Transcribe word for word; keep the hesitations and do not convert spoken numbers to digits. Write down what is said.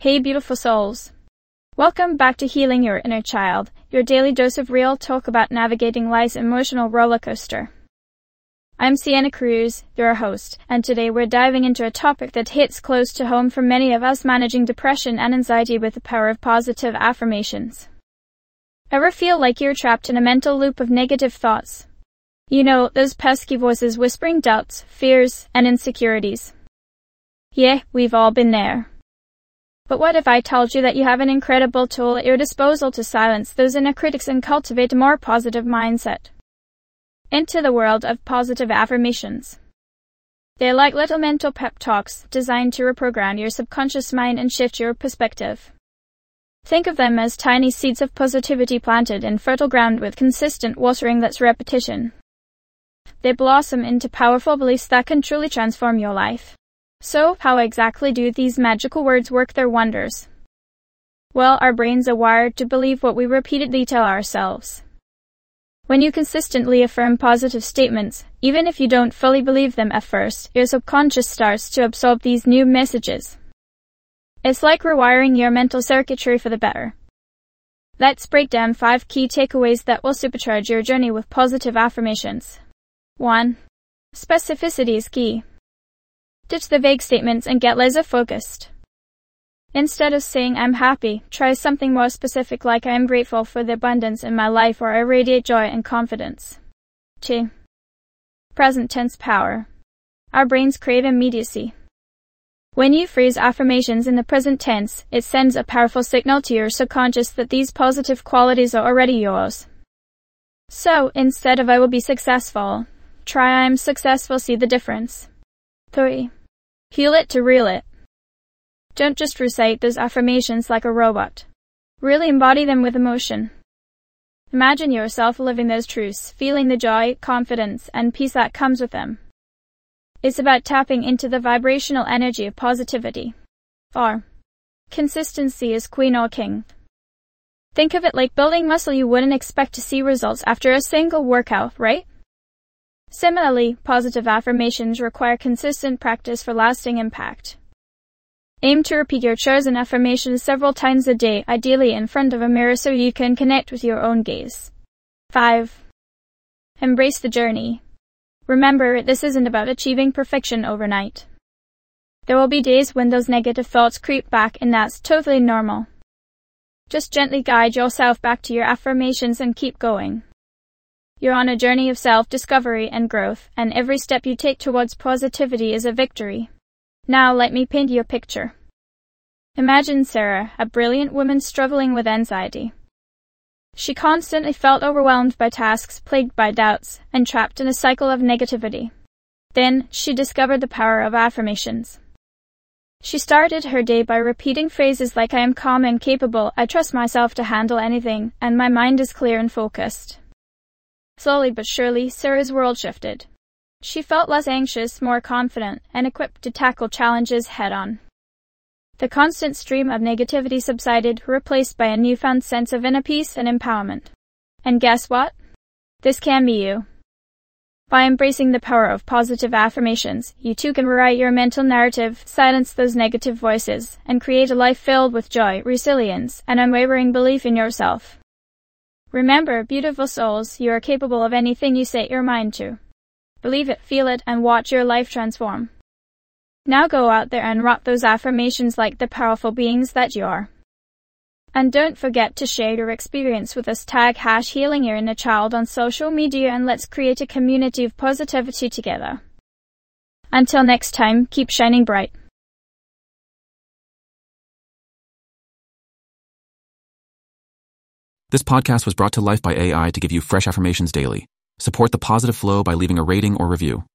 Hey beautiful souls. Welcome back to Healing Your Inner Child, your daily dose of real talk about navigating life's emotional roller coaster. I'm Sienna Cruz, your host, and today we're diving into a topic that hits close to home for many of us: managing depression and anxiety with the power of positive affirmations. Ever feel like you're trapped in a mental loop of negative thoughts? You know, those pesky voices whispering doubts, fears, and insecurities. Yeah, we've all been there. But what if I told you that you have an incredible tool at your disposal to silence those inner critics and cultivate a more positive mindset? Enter the world of positive affirmations. They're like little mental pep talks designed to reprogram your subconscious mind and shift your perspective. Think of them as tiny seeds of positivity planted in fertile ground with consistent watering that's repetition. They blossom into powerful beliefs that can truly transform your life. So, how exactly do these magical words work their wonders? Well, our brains are wired to believe what we repeatedly tell ourselves. When you consistently affirm positive statements, even if you don't fully believe them at first, your subconscious starts to absorb these new messages. It's like rewiring your mental circuitry for the better. Let's break down five key takeaways that will supercharge your journey with positive affirmations. one. Specificity is key. Ditch the vague statements and get laser focused. Instead of saying I'm happy, try something more specific like I am grateful for the abundance in my life, or I radiate joy and confidence. two. Present tense power. Our brains crave immediacy. When you phrase affirmations in the present tense, it sends a powerful signal to your subconscious that these positive qualities are already yours. So, instead of I will be successful, try I am successful. See the difference. three. Heal it to reel it. Don't just recite those affirmations like a robot. Really embody them with emotion. Imagine yourself living those truths, feeling the joy, confidence, and peace that comes with them. It's about tapping into the vibrational energy of positivity. four. Consistency is queen or king. Think of it like building muscle. You wouldn't expect to see results after a single workout, right? Similarly, positive affirmations require consistent practice for lasting impact. Aim to repeat your chosen affirmations several times a day, ideally in front of a mirror so you can connect with your own gaze. five. Embrace the journey. Remember, this isn't about achieving perfection overnight. There will be days when those negative thoughts creep back, and that's totally normal. Just gently guide yourself back to your affirmations and keep going. You're on a journey of self-discovery and growth, and every step you take towards positivity is a victory. Now let me paint you a picture. Imagine Sarah, a brilliant woman struggling with anxiety. She constantly felt overwhelmed by tasks, plagued by doubts, and trapped in a cycle of negativity. Then, she discovered the power of affirmations. She started her day by repeating phrases like I am calm and capable, I trust myself to handle anything, and my mind is clear and focused. Slowly but surely, Sarah's world shifted. She felt less anxious, more confident, and equipped to tackle challenges head-on. The constant stream of negativity subsided, replaced by a newfound sense of inner peace and empowerment. And guess what? This can be you. By embracing the power of positive affirmations, you too can rewrite your mental narrative, silence those negative voices, and create a life filled with joy, resilience, and unwavering belief in yourself. Remember, beautiful souls, you are capable of anything you set your mind to. Believe it, feel it, and watch your life transform. Now go out there and rock those affirmations like the powerful beings that you are. And don't forget to share your experience with us. Tag hash Healing Your Inner Child on social media, and let's create a community of positivity together. Until next time, keep shining bright. This podcast was brought to life by A I to give you fresh affirmations daily. Support the positive flow by leaving a rating or review.